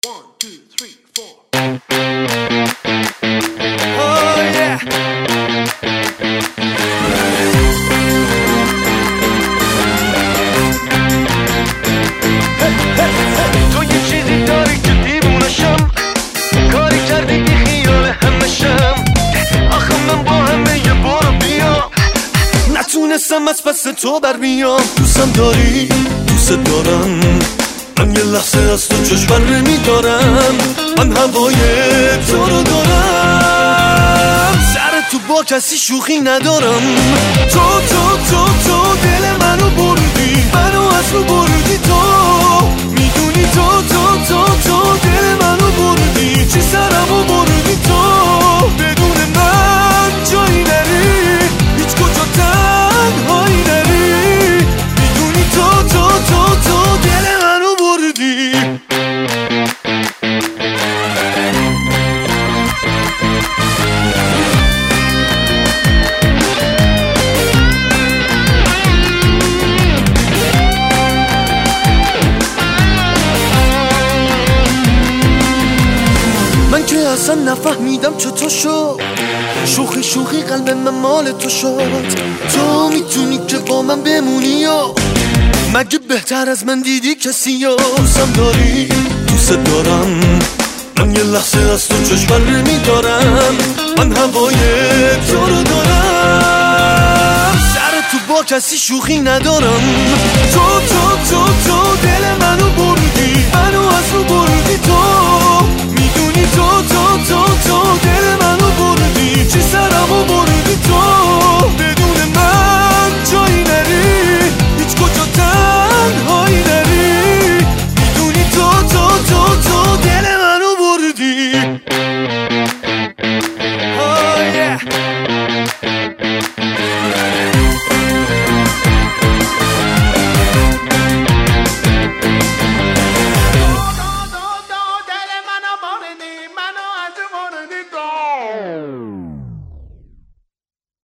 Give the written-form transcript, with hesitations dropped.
تو یه چیزی داری که دیوونشم، کاری کردی بی خیال همشم. آخه من با همه یه برو بیا نتونستم از پس تو بر بیام. دوستم داری، دوست دارم، من یه لحظه از تو چشم نمیدارم. من هوای تو رو دارم، سر تو با کسی شوخی ندارم. تو تو تو تو دل منو بردی، منو از رو بردی. تو میدونی تو تو تو تو دل منو بردی، چی سرمو بردی. تو بدون من جایی نری، هیچ کجا تنهایی نری. میدونی تو تو تو تو دل منو بردی. من که اصلا نفهمیدم چطور شد، شوخی شوخی قلب من مال تو شد. تو میتونی که با من بمونی یا مگه بهتر از من دیدی کسی یا؟ دوستم داری، دوست دارم، من یه لحظه از تو چشم نمیدارم. من هوای تو رو دارم، سر تو با کسی شوخی ندارم. تو تو تو تو دل منو بردی، منو از رو